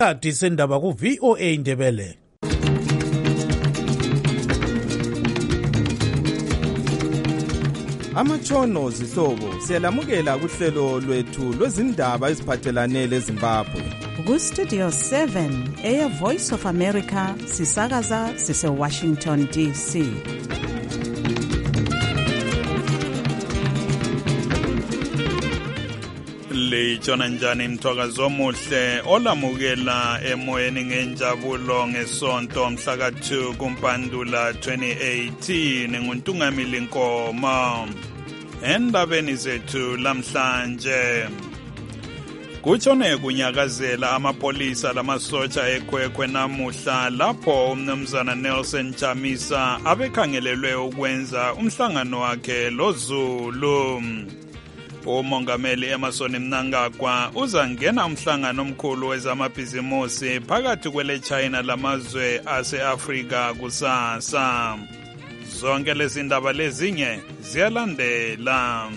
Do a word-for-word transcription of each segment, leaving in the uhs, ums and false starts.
Kati sendaba ku V O A Ndebele. Amatshono zihlobo siyalamukela kuhlelo lwethu lwezindaba eziphathelane leZimbabwe. Ku Studio seven eya Voice of America sisakaza sise Washington D C. Lejona njani mthwakazo omuhle olamukela emoyeni ngenjabulo ngesonto mhla ka two kuMpandula twenty eighteen nguNtungamili Nkoma. Endabeni zethu lamhlanje kutshone kunyakazela amapolisa lamasotsha eKwekwe namuhla lapho umnumzana Nelson Chamisa abekhangelelwe ukwenza umhlangano wakhe loZulu. Umongameli Emmerson Mnangagwa uzangena umhlangano omkhulu wezamabhizimusi phakathi kwele China lamazwe ase-Afrika kusasa. Zonke lezi ndaba lezinye ziyalandela.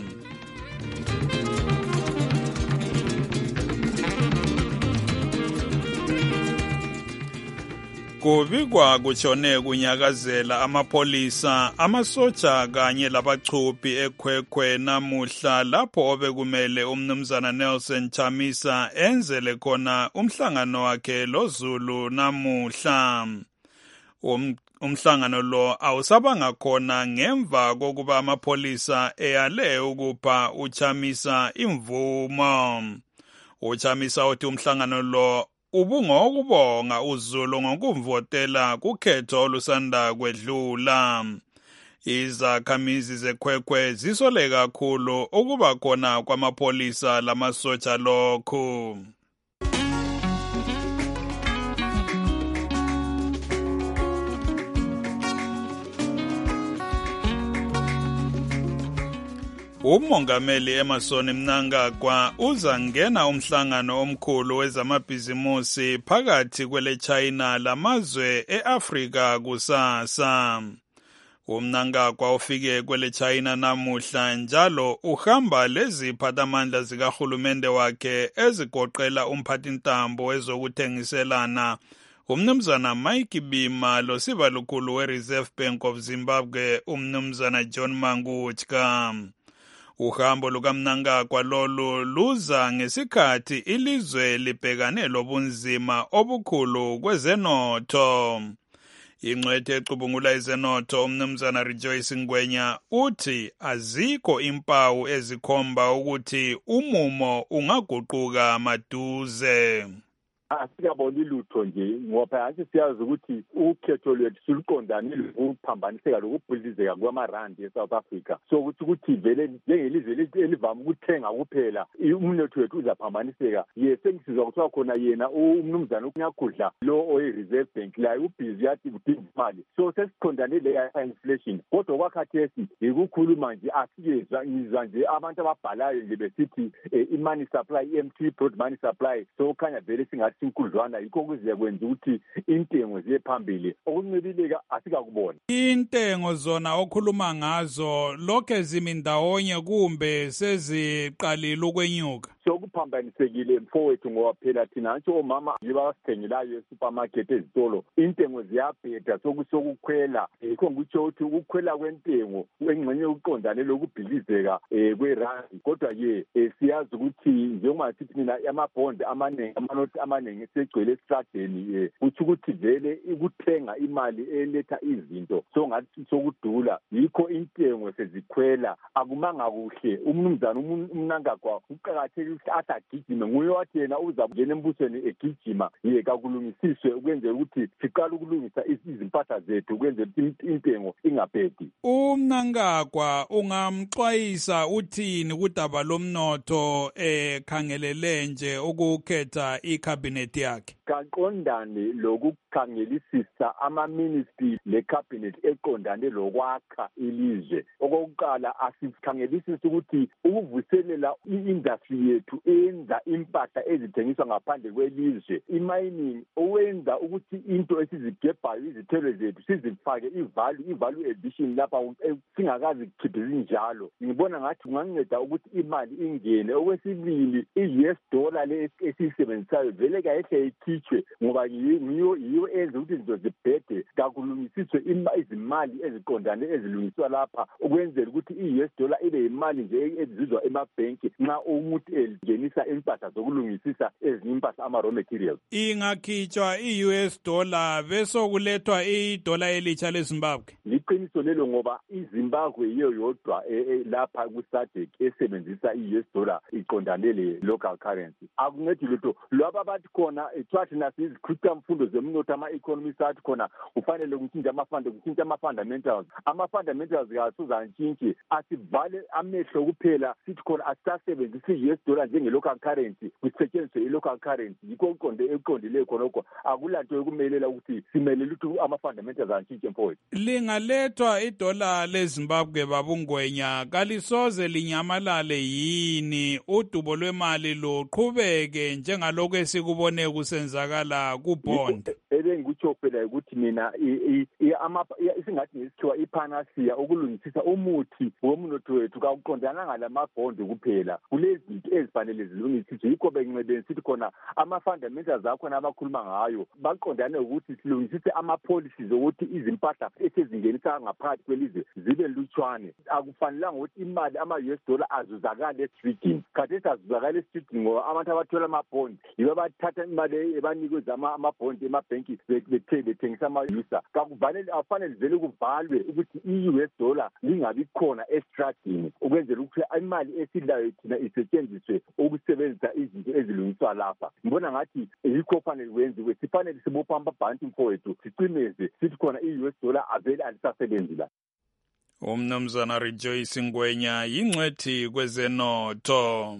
Kubikwa kutshone kunyakazela amapolisa, amasotsha kanye labachuphi eKwekwe namuhla lapho obekumele umnumzana Nelson Chamisa enzele khona umhlangano wakhe loZulu namuhla. Um, umhlangano lo awusabanga khona ngemva kokuba amapolisa eyale ukupha uChamisa imvumo. uChamisa uthi umhlangano lo ubungokubonga uZulu ngokumvotela kukhetho olusanda kwedlula. Izakhamizi zeKwekwe zisole kakhulu ukuba khona kwamapolisa lamasotsha lokhu. Umongameli Emmerson Mnangagwa uzangena umhlangano omkhulu wezamabhizimusi phakathi kwele China lamazwe eAfrika kusasa. uMnangagwa ufike kwele China namuhla njalo uhamba leziphathamandla zikahulumende wakhe ezigoqela umphathintambo wezokuthengiselana umnumzana Mike Bima losibalukhulu we-Reserve Bank of Zimbabwe umnumzana John Mangutska. Uhambo lukaMnangagwa lolu luza ngesikhathi ilizwe libhekane lobunzima obukhulu kwezenotho. Ingcwethe ecubungula izenotho umnumzana Rejoice Ngwenya uthi azikho impawu ezikhomba ukuthi umumo ungaguquka maduze. Asikaboni lutho nje ngoba athi siyazi ukuthi ukhetho lwethu siluqondane lokuphambaniseka lokubhidizeka kwamarandi eSouth Africa. So ukuthi ukuthi vele njengelizwe elivama ukuthenga kuphela umnotho wethu uzaphambaniseka. Yes, sengisizwa kuthiwa khona yena umnumzana uNyakhudla lo oyi-Reserve Bank la ubhizi yathi udinga imali. So sesiqondane le inflation. Kodwa kwakhathesi ukukhuluma nje asikezwa ngizwa nje abantu ababhalayo nje besithi i-money supply, I M T broad money supply. So khanya vele singathi inkudlwana yikho kuze kwenza ukuthi intengo ziye phambili okuncibileka asikakubona. Intengo zona okhuluma ngazo lokho zimindawonye kumbe seziqalile ukwenyuka. Sokuphambanisekile mfowethu ngoba phela thina nje omama yibasithengelayo esupermarket ezitolo intengo ziyabheda sokusokukhwela yikho ngitsho ukuthi ukukhwela kwentengo engxenye uqondane lokubhilizeka kwerandi. Kodwa ke siyazi ukuthi njengoba sithi mina amabond amaningi amanothi amaningi segcwele estradeni uthi ukuthi vele ukuthenga imali eletha izinto so ngathi sokudula yikho intengo sezikhwela akumanga kuhle. Umnumzana uMnangagwa uqhakathekile ukuthi agijime nguye wathi yena uzakungena embusweni egijima yeka kulungisiswe ukwenzela ukuthi siqala ukulungisa izimpahla zethu ukwenzela ukuthi intengo ingabhedi. uMnangagwa ungamxwayisa uthini kudaba lomnotho ekhangelele nje ukukhetha icabinet yakhe? Kaqondane lokukhangelisisa ama-ministry le-cabinet eqondane lokwakha ilizwe. Okokuqala asikhangelisisa ukuthi ukuvuselela i-industry yethu enza impahla ezithengiswa ngaphandle kwelizwe, i-mining owenza ukuthi into esizigebhayo izithelo zethu sizifake i-value i-value addition lapha singakazi kukhipha zinjalo. Ngibona ngathi kunganceda ukuthi imali ingene. Okwesibili i-U S dollar le esiyisebenzisayo vele kayehle ikhitshwe ngoba yiyo yiyo enza ukuthi izinto zibhede kakulungisiswe izimali eziqondane ezilungiswa lapha ukwenzela ukuthi i-U S dollar ibe imali nje ezizwa emabhenki nxa umuntu elingenisa impahla zokulungisisa ezinye impahla ama raw materials. Ingakhitshwa i-U S dollar bese kulethwa idola elitsha leZimbabwe. Liqiniso lelo ngoba iZimbabwe yiyo yodwa lapha ku-SADC esebenzisa i-U S dollar iqondane le local currency. Akuncedi lutho lwaba bathi khona ethathi nasizikhutha mfundo zemnotho ama-economists athi khona kufanele kutshintshe amafanda kutshintshe ama-fundamentals ama-fundamentals kasuzantshintshi asivale amehlo kuphela sithi khona asisasebenzisi i-U S dollar njenge-local currency kusetshenziswe i-local currency yikho uqonde eqondileyo khonokho akulanto yokumelela ukuthi simelele ukuthi ama-fundamentals antshintshwe mfowethu. Lingalethwa idola leZimbabwe babungwenya kalisoze linyamalale yini udubo lwemali luqhubeke njengalokho esikubone kusenzakala kubond. Ebengikutsho phela ukuthi mina isingathi ngesikhiwa ipanacea ukulungisisa umuthi womnotho wethu kawuqondana ngalamabhondi kuphela kulezinto ezifanele zilungisiswe yikho benqebeni sithi khona ama-fundamentals akhona abakhuluma ngayo baqondane ukuthi silungisise ama-policies ukuthi izimpahla esezingenisa ngaphakathi kwelizwe zibe lutshwane. Akufanelanga ukuthi imali ama-U S dollar azuzakale esidini khathesi azuzakale esidini ngoba abantu abathola amabhondi yibo abathatha imali ebanikeza amabhondi emabhenki bethengisa ama-user. Kakufanele afanele vele kuvalwe ukuthi i-U S dollar lingabi khona estradini ukwenzela ukuthi imali esidlayo thina isetshenziswe ukusebenzisa izinto ezilungiswa lapha. Ngibona ngathi yikho fanele kwenziwe sifanele sibopha amabhanti mfowethu sicimeze sithi khona i-U S dollar avele alisasebenzi la. Umnumzana Rejoice Ngwenya yingcwethi kwezenotho.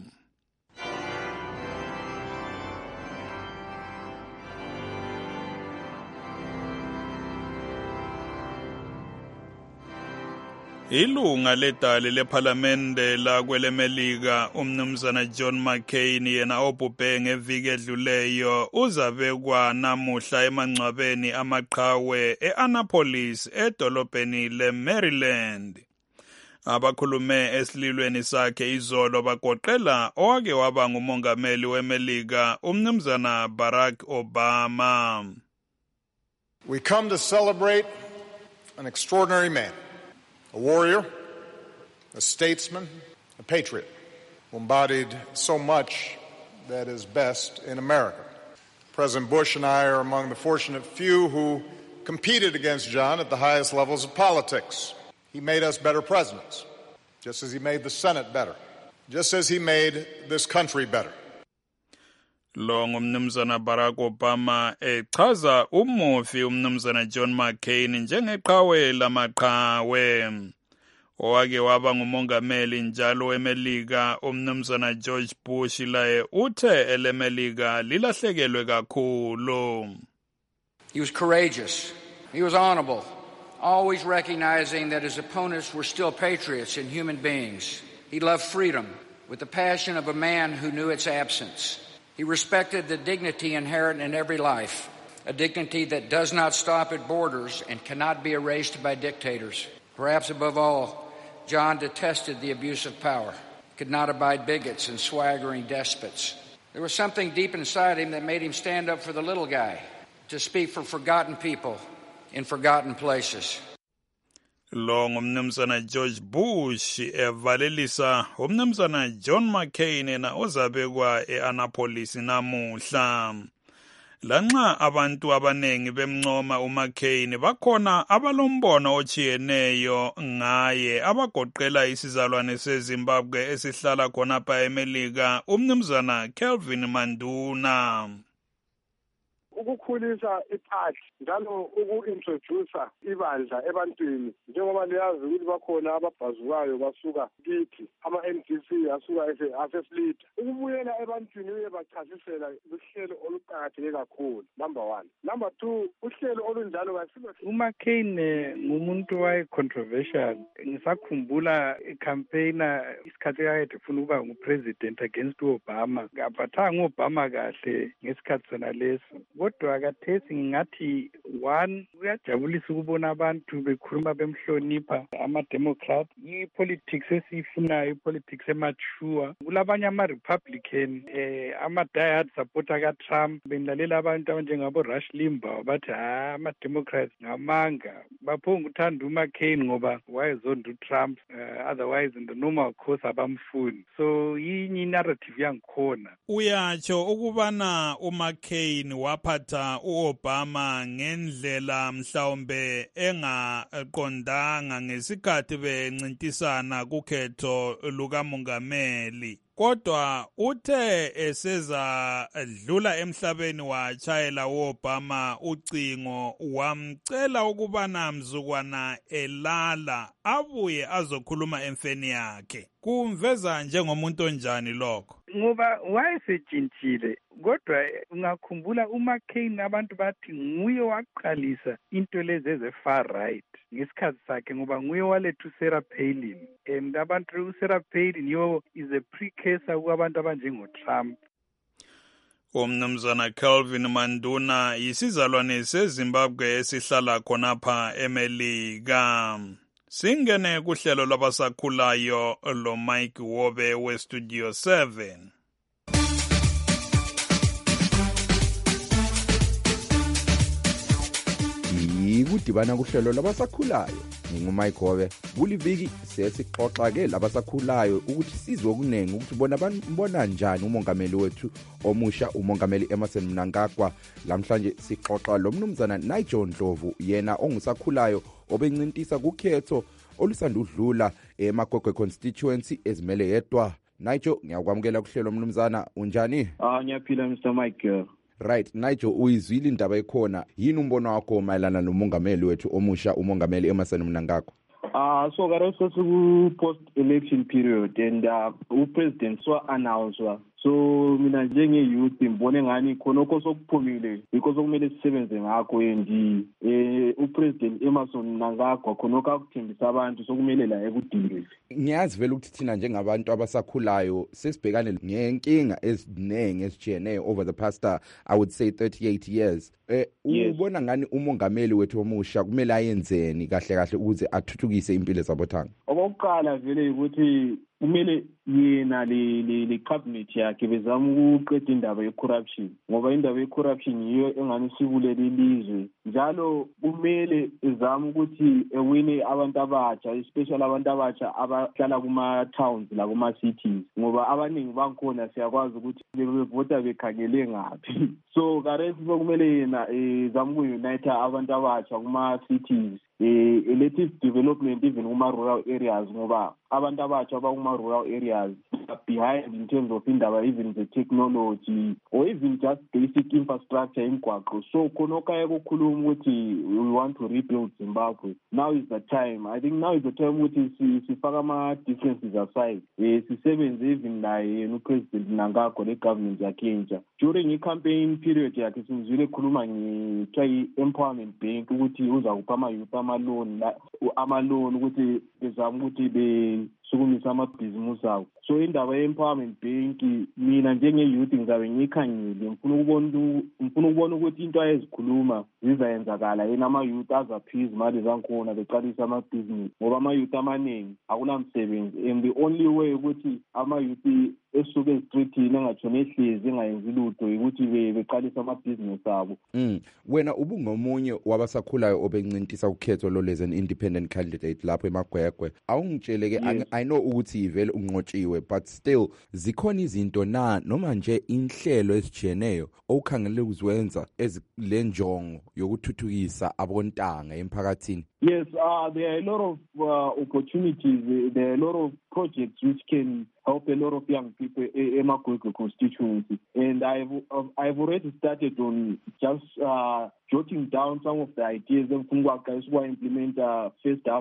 Ilunga ledale lephalamende la kwelemelika umnumzana John McCain yena obhubhe ngeviki edluleyo uzabekwa namuhla emangcwabeni amaqhawe eAnnapolis edolobheni leMaryland. Abakhulume esililweni sakhe izolo bagoqela owake waba ngumongameli weMelika umnumzana Barack Obama. We come to celebrate an extraordinary man. A warrior, a statesman, a patriot, who embodied so much that is best in America. President Bush and I are among the fortunate few who competed against John at the highest levels of politics. He made us better presidents, just as he made the Senate better, just as he made this country better. Lo ngumnumzana Barack Obama echaza umufi umnumzana John McCain njengeqhawe lamaqhawe. Owake waba ngumongameli njalo eMelika umnumzana George Bush laye uthe eleMelika lilahlekelwe kakhulu. He was courageous. He was honorable, always recognizing that his opponents were still patriots and human beings. He loved freedom with the passion of a man who knew its absence. He respected the dignity inherent in every life, a dignity that does not stop at borders and cannot be erased by dictators. Perhaps above all, John detested the abuse of power, could not abide bigots and swaggering despots. There was something deep inside him that made him stand up for the little guy, to speak for forgotten people in forgotten places. Lo ngumnumzana George Bush evalelisa umnumzana John McCain na ozabekwa eAnnapolis namuhla. Lanxa abantu abanengi bemncoma uMcCain bakhona abalombono ochiyeneyo ngaye abagoqela isizalwane seZimbabwe esihlala khona pa eMelika umnumzana Kelvin Manduna. Ukukhulisa iparty njalo uku-introduce ibandla ebantwini njengoba liyazi ukuthi bakhona ababhazukayo basuka kithi ama-N D C asuka asefleet ukubuyela ebantwini uye bachasisela uhlelo oluqakatheke kakhulu number one. Number two, uhlelo olunjalo kasibe uMcCain ngumuntu waye-controversial. Ngisakhumbula icampaigner isikhathi ayede funa ukuba ngupresident against u-Obama. Kaphathanga u-Obama kahle ngesikhathi sona leso. kodwa kathesi ngingathi one kuyajabulisa ukubona abantu bekhuluma bemhlonipha ama-Democrat. I-politics esiyifunayo, i-politics emature. Kulabanye ama-Republican eh ama-diehard supporter ka-Trump benilalela abantu abanjengabo Rush Limbaugh bathi ha ama-Democrats ngamanga baphonga uthanda uMcCain ngoba wayezonda uTrump, uh, otherwise in the normal course abamfuni. So yinyi narrative yangikhona. Uyatsho ukubana uMcCain waphatha uObama ngendlela mhlawumbe engaqondanga ngesikhathi bencintisana kukhetho lukamongameli. Kodwa uthe eseza dlula emhlabeni wachayela uObama ucingo wamcela ukubana mzukwana elala abuye azokhuluma emfeni yakhe. Kumveza njengomuntu onjani lokho? Ngoba wayesejintshile kodwa ungakhumbula uMcCain abantu bathi nguye waqalisa into lezi eze-far right ngesikhathi sakhe ngoba nguye waletha uSarah Palin, and abantu uSarah Palin yo is a precursor kubantu abanjengoTrump. Umnumzana Calvin Manduna yisizalwane seZimbabwe esihlala khonapha eMelika. Singene kuhlelo labasakhulayo lo Mike Wobe we Studio seven. Ikudibana kuhlelo labasakhulayo ngingumike Wobe. Kuliviki sesixoxa ke labasakhulayo ukuthi sizwe okunengi ukuthi bona bona njani umongameli wethu omusha umongameli Emmerson Mnangagwa. Lamhlanje sixoxa lo mnumzana Nigel Ndlovu yena ongusakhulayo obencintisa kukhetho olusanda udlula eMagwegwe constituency ezimele yedwa. Nigel, ngiyakwamukela kuhlelo mnumzana, unjani? Ah, ngiyaphila Mr Mike. Right, Nigel, uyizwile indaba ekhona. Yini umbono wakho mayelana nomongameli wethu omusha umongameli Emmerson Mnangagwa? Ah, so gareso ku post election period and uh, upresident so announced. So mina njenge youth ngibone ngani khonoko sokuphumile because okumele sisebenze ngakho endi eh upresident Emmerson Mnangagwa khonoko akuthembisa abantu sokumele la ekudingeni. Ngiyazi vele ukuthi thina njengabantu abasakhulayo sesibhekane ngenkinga ezinenge esijene over the past uh, I would say thirty-eight years. Eh ubona ngani umongameli wethu omusha kumele ayenzeni kahle kahle ukuze athuthukise impilo zabothanga? Okokuqala vele ukuthi kumele yena le le cabinet yakhe bezama ukuqeda indaba ye-corruption ngoba indaba ye-corruption yiyo engani sibulele ilizwe. Njalo kumele ezama ukuthi ewine abantu abatsha, especially abantu abatsha abahlala kuma-towns la kuma-cities ngoba abaningi bankhona siyakwazi ukuthi bevota bekhangele ngaphi. So karesi kumele yena ezama ukuunite abantu abatsha kuma-cities, eh elective development even kuma rural areas ngoba abantu abatsha abakuma rural areas behind in terms of indaba even the technology or even just basic infrastructure imgwaqo. So khonokha ukukhuluma ukuthi we want to rebuild Zimbabwe. Now is the time. I think now is the time ukuthi sifaka ama differences aside. Eh sisebenze even naye no President Mnangagwa le government yakhe entsha. During i campaign period yakhe sizwile khuluma nge try empowerment bank ukuthi uza kupha ama youth ama loan ama loan ukuthi bezama ukuthi be sukumisa amabhizimusi awo. So indaba ye-empowerment bank mina njenge-youth ngizabe ngiyikhangile ngifuna ukubona ngifuna ukubona ukuthi into ayezikhuluma zizayenzakala yena ama-youth azaphiza imali zankhona beqalisa amabhizinisi ngoba ama-youth amaningi akunamsebenzi and the only way ukuthi ama-youth esuke ezitreethini engatshona ehlezi engayenzi lutho ukuthi beqalisa amabhizinisi abo. Mm. Wena ubungomunye wabasakhulayo obencintisa ukhetho lo as an independent candidate lapho eMagwegwe. Awungitsheleke yes. I know ukuthi ivele unqotshiwe but still zikhona izinto na noma nje inhlelo esijeneyo okukhangele ukuzwenza ezilenjongo yokuthuthukisa abontanga emphakathini? Yes, uh, there are a lot of uh, opportunities. There are a lot of projects which can help a lot of young people in Magwegwe constituency. And I've I've already started on just uh, jotting down some of the ideas that Mfungwa guys who implement uh, first half of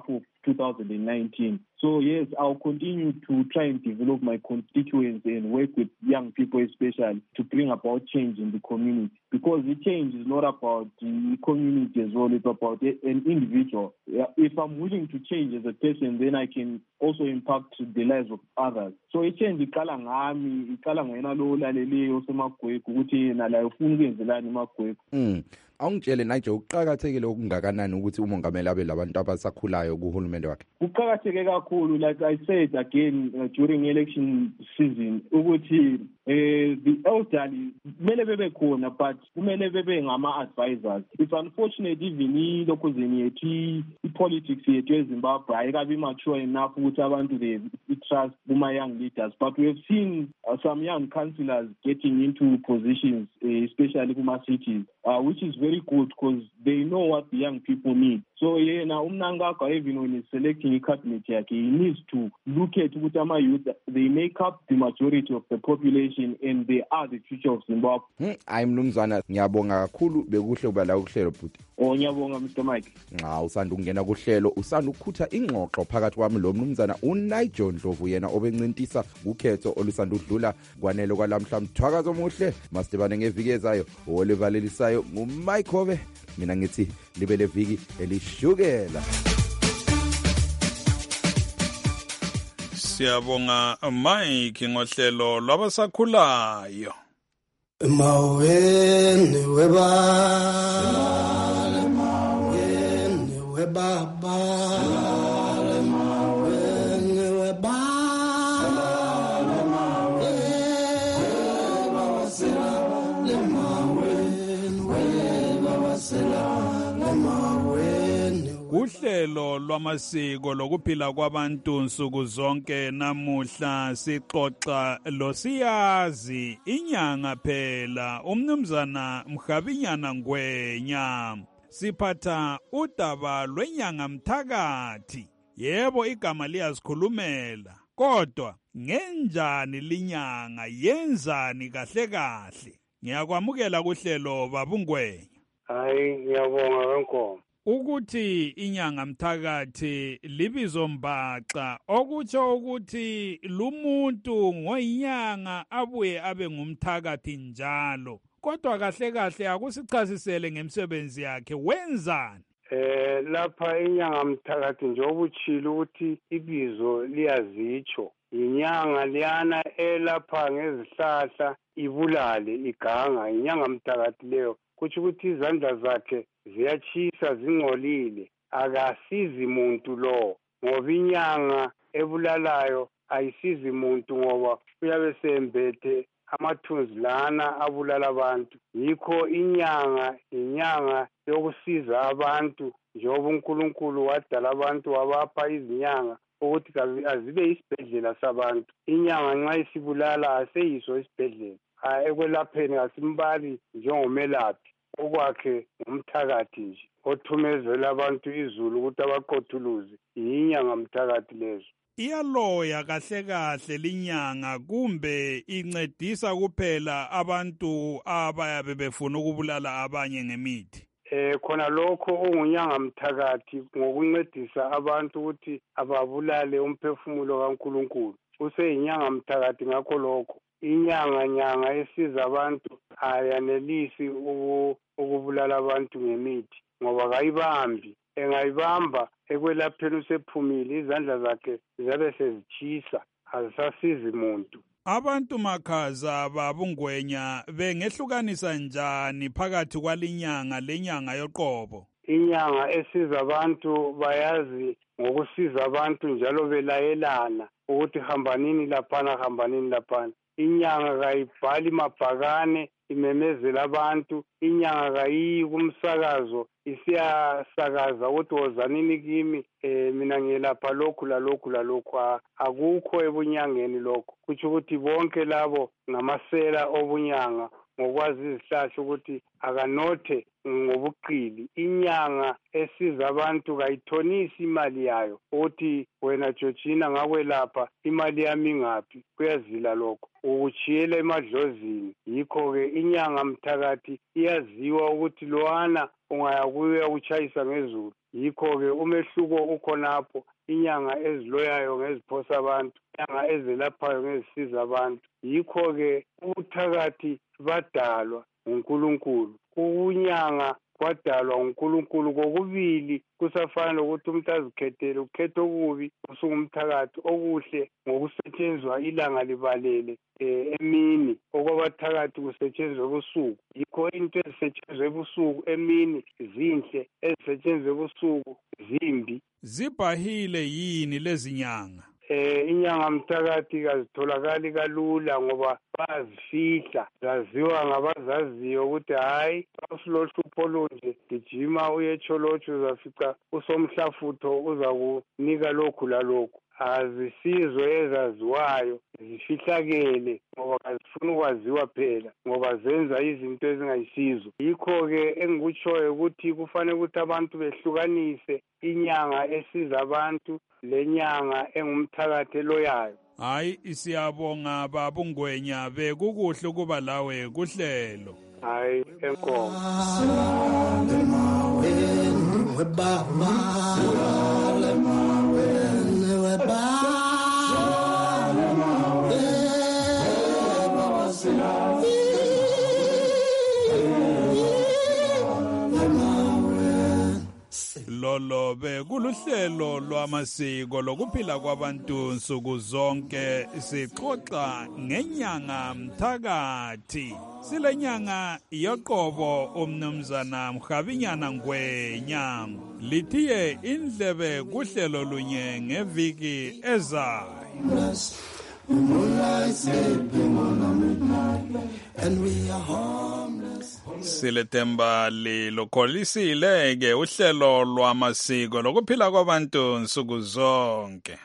two thousand nineteen. So yes, I'll continue to try and develop my constituents and work with young people especially to bring about change in the community. Because the change is not about the community as well, it's about an individual. If I'm willing to change as a person, then I can also impact the lives of others. So i-change iqala ngami, iqala ngena lo laleleyo semagwegwe ukuthi yena la ufuna ukwenzelani emagwegwe. Mm. Awungitshele naje ukuqhakathekile okungakanani ukuthi umongameli abe labantu abasakhulayo kuhulumende wakhe. Kuqhakatheke kakhulu, like I said again uh, during election season, ukuthi uh, the elderly kumele bebe khona but kumele bebe ngama advisors. It's unfortunate even ilokuzini yethu i-politics yethu eZimbabwe ayikabi mature enough ukuthi abantu they trust kuma young leaders, but we have seen uh, some young councillors getting into positions uh, especially kuma cities, uh, which is very good because they know what the young people need. So yeah, now Umnangagwa, even when he's selecting a cabinet, he needs to look at Utama youth. They make up the majority of the population and they are the future of Zimbabwe. Hmm, I'm Mnumzana, ngiyabonga kakhulu bekuhle kuba la uhlelo bhuti. Oh, ngiyabonga Mister Mike. Nxa usanda ukungena kuhlelo usanda ukukhutha ingxoxo phakathi kwami lo mnumzana uNigel Ndlovu yena obencintisa ukhetho olusanda udlula kwanele kwalamhla mthwakazo omuhle masibane ngeviki ezayo olivalelisayo nguMike Hobe. Mina ngithi libe leviki elishukela. Siyabonga Mike ngohlelo lwabasakhulayo. Maweni weba maweni webaba maweni weba Uhlelo lwamasiko lokuphila kwabantu nsuku zonke namuhla sixoxa losiyazi inyanga phela umnumzana Mkhabinyana Ngwenya. Siphatha udaba lwenyanga mthakathi. Yebo igama liyasikhulumela. Kodwa ngenjani linyanga yenzani kahle kahle? Ngiyakwamukela kuhlelo babungwenya. Hayi ngiyabonga kankomo. Ukuthi inyanga mthakathi libizo mbaxa okutsho ukuthi lumuntu ngoyinyanga abuye abe ngumthakathi njalo. Kodwa kahle kahle akusichasisele ngemisebenzi yakhe wenzani? Eh lapha inyanga mthakathi njengoba uchilo ukuthi ibizo liyazitsho. Inyanga liyana elapha ngezihlahla ibulale iganga inyanga mthakathi leyo. Kuthi ukuthi izandla zakhe ziyachisa zingcolile akasizi muntu lo ngoba inyanga ebulalayo ayisizi muntu ngoba uyabe sembethe amathunzi lana abulala abantu. Yikho inyanga inyanga yokusiza abantu njengoba uNkulunkulu wadala abantu wabapha izinyanga ukuthi azibe isibhedlela sabantu. Inyanga nxa isibulala aseyiso isibhedlela ekwelapheni asimbali njengomelaphi okwakhe ngumthakathi nje othumezela abantu izulu ukuthi abaqothuluze inyanga mthakathi lezo. Iyaloya kahle kahle linyanga kumbe incedisa kuphela abantu abayabe befuna ukubulala abanye ngemithi? Eh khona lokho ungunyanga mthakathi ngokuncedisa abantu ukuthi ababulale umphefumulo kaNkulunkulu. Useyinyanga mthakathi ngakho lokho. Inyanga nyanga esiza abantu ayanelisi ukubulala abantu ngemithi ngoba kayibambi. Engayibamba ekwelapheni usephumile izandla zakhe ziyabe sezichisa azisasizi muntu. Abantu makhaza babungwenya bengehlukanisa njani phakathi kwalinyanga lenyanga yoqobo? Inyanga esiza abantu bayazi ngokusiza abantu njalo belayelana ukuthi hambanini laphana hambanini laphana. Inyanga kayibhali mabhakane imemezela abantu. Inyanga kayiyi kumsakazo isiyasakaza ukuthi wozanini kimi eh mina ngiyelapha lokhu lalokhu lalokhu. Akukho ebunyangeni lokho. Kuthi ukuthi bonke labo ngamasela obunyanga ngokwazi izihlahla ukuthi akanothe ngobuqili. Inyanga esiza abantu kayithonisi imali yayo ukuthi wena Georgina ngakwelapha imali yami ngaphi kuyazila lokho ukuchiyela emadlozini. Yikho ke inyanga mthakathi iyaziwa ukuthi lowana ungaya kuya uchayisa ngezulu yikho-ke umehluko ukhonapho. Inyanga eziloyayo ngeziphosa abantu, inyanga ezelaphayo ngezisiza abantu. Yikho-ke ubuthakathi badalwa nguNkulunkulu, unyanga kwadalwa nguNkulunkulu. Kokubili kusafana lokuthi umuntu azikhethele, ukhetha okubi usungumthakathi, okuhle ngokusetshenzwa ilanga libalele eh, emini, okwabathakathi kusetshenzwe ebusuku. Yikho into ezisetshenzwe ebusuku emini zinhle, ezisetshenzwe ebusuku zimbi. Zibhahile yini lezi nyanga? Eh inyanga mthakathi kazitholakali kalula ngoba bazifihla, zaziwa ngabazaziyo ukuthi hayi usilohlupho lunje gijima uye echolotsho uzafica usomhlafutho uza kunika lokhu lalokhu. Azisizwe ezaziwayo, zifihlakele ngoba azifuna ukwaziwa phela ngoba zenza izinto ezingayisizo. Yikho-ke engikutshoyo ukuthi kufanele ukuthi abantu behlukanise inyanga esiza abantu lenyanga engumthakathi eloyayo. Hayi siyabonga babungwenya bekukuhle ukuba lawe kuhlelo. Hayi enkomo. Lolo bekuluhlelo lwamasiko lokuphila kwabantu nsuku zonke, sixoxa ngenyanga mthakathi. Silenyanga yoqobo umnumzana Mkhabinyana Ngwenya lithiye indlebe kuhlelo lunye ngeviki ezayo. Silethemba lilokholisile ke uhlelo lwamasiko lokuphila kwabantu nsuku zonke.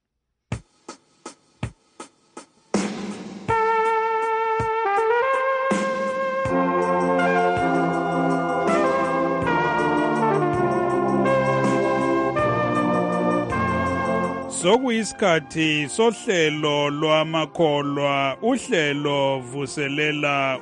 Sokuyisikhathi sohlelo lwamakholwa, uhlelo vuselela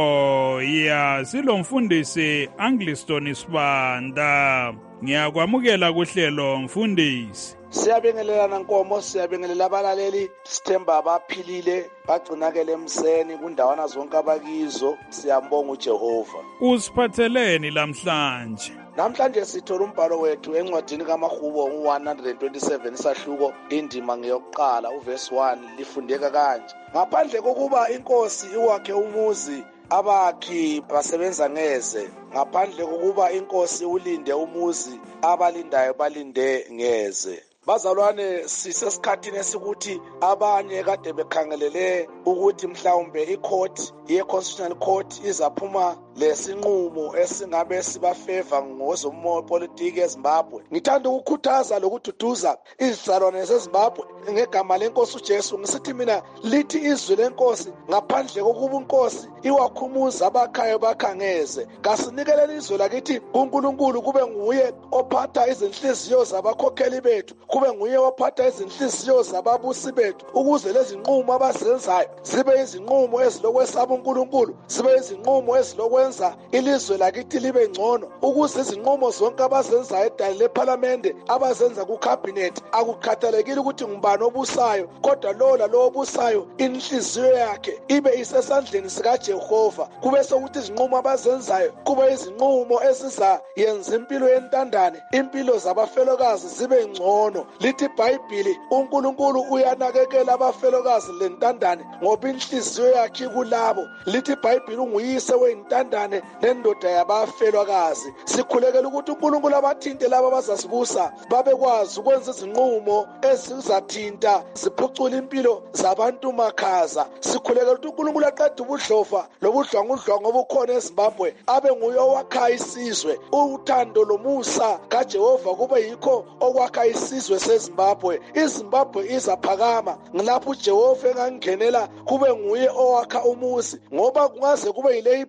umoya. Silomfundisi Angliston Sibanda. Ngiyakwamukela kuhlelo mfundisi. Siyabingelelana Nkomo, siyabingelela abalaleli, sithemba abaphilile bagcinakele emseni kundawana zonke abakizo. Siyambonga uJehova. Usiphatheleni lamhlanje? Namhlanje sithola umbhalo wethu encwadini kaMahubo one twenty-seven isahluko indima ngeyokuqala uverse one lifundeka kanje: ngaphandle kokuba inkosi iwakhe umuzi abakhi basebenza ngeze, ngaphandle kokuba inkosi ulinde umuzi abalindayo balinde ngeze. Bazalwane, sisesikhathini esikuthi abanye kade bekhangelele ukuthi mhlawumbe icourt ye-constitutional court izaphuma lesinqumo esingabe sibafeva ngozopolitiki eZimbabwe. Ngithanda ukukhuthaza lokududuza izizalwane zeZimbabwe ngegama lenkosi uJesu. Ngisithi mina lithi izwi lenkosi, ngaphandle kokuba inkosi iwakhumuza abakhayo bakhangeze. Kasinikeleni izwi lakithi kuNkulunkulu kube nguye ophatha izinhliziyo zabakhokheli bethu, kube nguye ophatha izinhliziyo zababusi bethu, ukuze lezi nqumo abazenzayo zibe izinqumo ezilokwesaba uNkulunkulu, zibe izinqumo ezilokwenza ilizwe lakithi libe ngcono, ukuze izinqumo zonke abazenzayo edale leParliament abazenza kuCabinet akukhathalekile ukuthi ngubani obusayo, kodwa lo lalo obusayo inhliziyo yakhe ibe isesandleni sikaJehova. Kube sokuthi izinqumo abazenzayo kube izinqumo eziza yenza impilo yentandane, impilo zabafelokazi zibe ngcono. Lithi iBhayibhili uNkulunkulu uyanakekela abafelokazi lentandane ngoba inhliziyo yakhe kulabo. Lithi iBhayibhili unguyise wentandane nendoda yabafelokazi. Sikhulekela ukuthi uNkulunkulu abathinte laba abazasibusa babekwazi ukwenza izinqumo ezizathinta ziphucula impilo zabantu makhaza. Sikhulekela ukuthi uNkulunkulu aqede ubudlofa lobudlwangudlwangu obukhona eZimbabwe, abe nguye owakha isizwe. Uthando lomusa kaJehova kube yikho okwakha isizwe seZimbabwe. iZimbabwe izaphakama ngilapho uJehova engangenela kube nguye owakha umuzi, ngoba kungaze kube yile party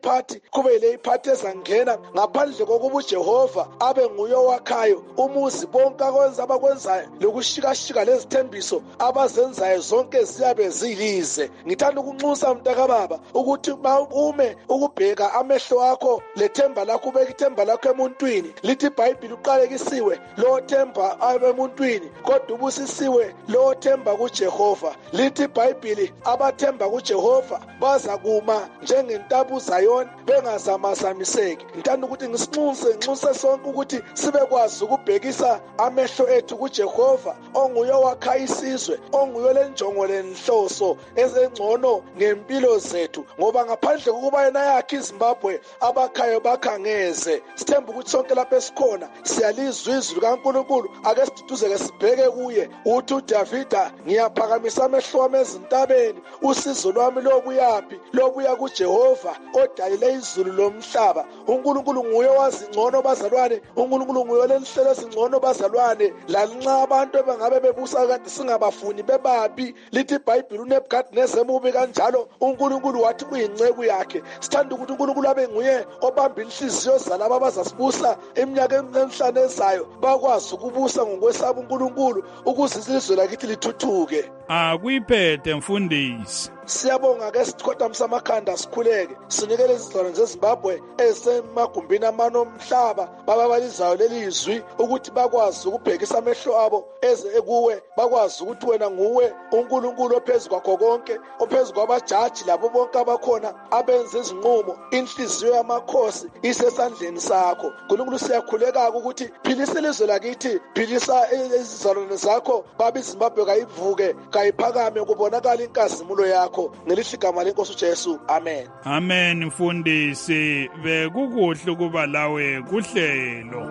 kube yile iphathi ezangena ngaphandle kokuba uJehova abe nguye owakhayo umuzi bonke akwenza abakwenzayo lokushikashika lezithembiso abazenzayo zonke ziyabe zilize. Ngithanda ukunxusa mntakababa ukuthi ume ukubheka amehlo akho lethemba lakho, ubeka ithemba lakho emuntwini. Lithi iBhayibheli uqalekisiwe lo themba emuntwini kodwa ubusisiwe lo themba kuJehova. Lithi iBhayibheli abathemba kuJehova baza kuma njengentaba uZayoni bengazamazamiseki. Ngithanda ukuthi ngisinxuse nxuse sonke ukuthi sibekwazi ukubhekisa amehlo ethu kuJehova onguye owakha isizwe, onguye lenjongo lenhloso ezengcono ngempilo zethu, ngoba ngaphandle kokuba yena yakhe iZimbabwe abakhayo bakhangeze. Sithemba ukuthi sonke lapha esikhona siyalizwa izwi likaNkulunkulu. Ake siduduzeke sibheke kuye. Uthi uDavida, ngiyaphakamisa amehlo ami ezintabeni, usizo lwami lobuyaphi? Lobuya kuJehova odalile izulu lomhlaba. uNkulunkulu nguye wazi ngcono bazalwane, uNkulunkulu nguye lenhlelo ezingcono bazalwane. Lanxa abantu ebangabe bebusa kanti singabafuni bebabi, lithi iBhayibheli uNebukadneza emubi kanjalo, uNkulunkulu wathi kuyinceku yakhe. Sithanda ukuthi uNkulunkulu abe nguye obamba inhliziyo zalabo abazasibusa eminyaka emihlanu ezayo, bakwazi ukubusa ngokwesaba uNkulunkulu ukuze ilizwe lakithi lithuthuke. Akuyiphethe mfundisi. Siyabonga ke sikhothamisa amakhanda sikhuleke sinikele izizalwane zeZimbabwe ezisemagumbini amane omhlaba bababalizayo lelizwi ukuthi bakwazi ukubhekisa amehlo abo eze kuwe, bakwazi ukuthi wena nguwe uNkulunkulu ophezulu kwakho konke, ophezulu kwabajaji labo bonke abakhona abenza izinqumo. Inhliziyo yamakhosi isesandleni sakho. uNkulunkulu siyakhuleka ukuthi philisa ilizwe lakithi, philisa izizalwane zakho, babe iZimbabwe kayivuke kayiphakame kubonakala inkazimulo yakho. Ngelihle igama lenkosi uJesu, amen. Amen mfundisi, bekukuhle kuba lawe kuhlelo.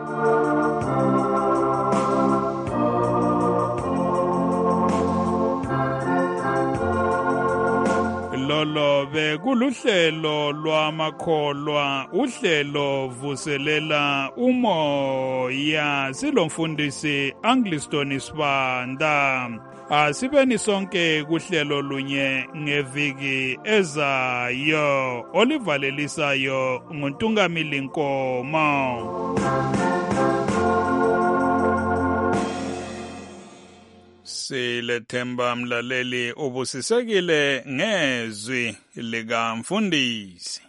Lolo bekuluhlelo lwamakholwa, uhlelo vuselela umoya. Silomfundisi Angliston Sibanda. Asibeni sonke kuhlelo lunye ngeviki ezayo olivalelisayo nguNtungamili Nkomo. Silethemba mlaleli ubusisekile ngezwi lika mfundisi.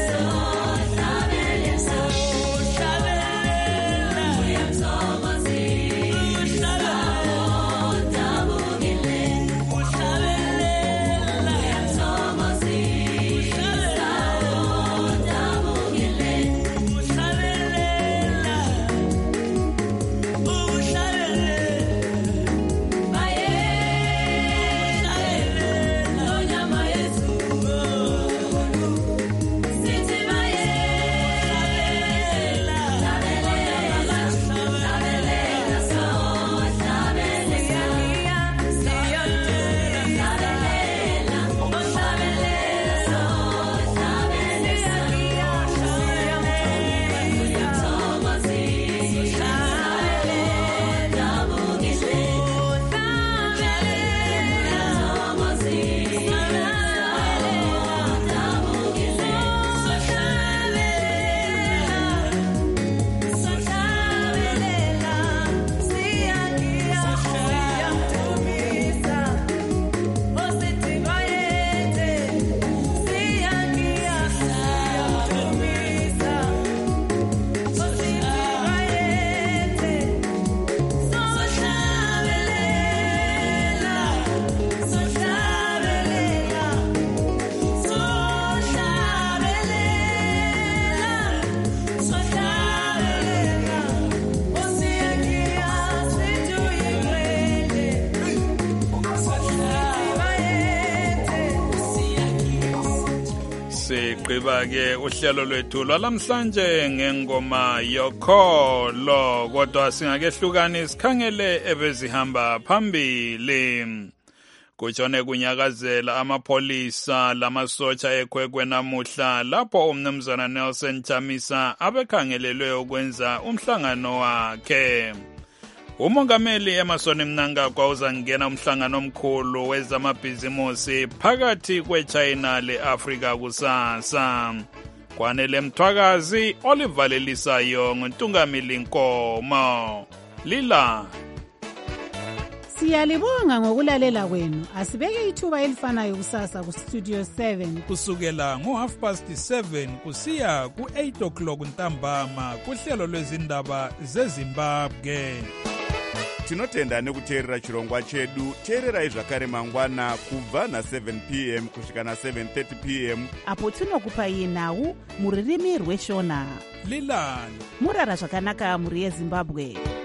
See sigqiba-ke uhlelo lwethu lwalamhlanje ngengoma yokholo, kodwa singakehlukani sikhangele ebezihamba phambili. Kutshone kunyakazela amapholisa lamasotsha eKwekwe namuhla lapho umnumzana Nelson Chamisa abekhangelelwe ukwenza umhlangano wakhe. Umongameli Emmerson Mnangagwa uzangena umhlangano omkhulu wezamabhizimusi phakathi kweChina leAfrika kusasa. Kwanele Mthwakazi olivalelisayo nguntungamili Nkomo. Lila Siyalibonga ngokulalela kwenu. Asibeke ithuba elifanayo kusasa ku Studio seven kusukela ngo half past seven kusiya ku eight o'clock ntambama kuhlelo lwezindaba zeZimbabwe. Tinotenda nekuteerera chirongwa chedu. Teererai zvakare mangwana kubva na seven p m kusvika na seven thirty p m apo tinokupai nhau muririmi rweshona. Lilani murara zvakanaka muri yeZimbabwe.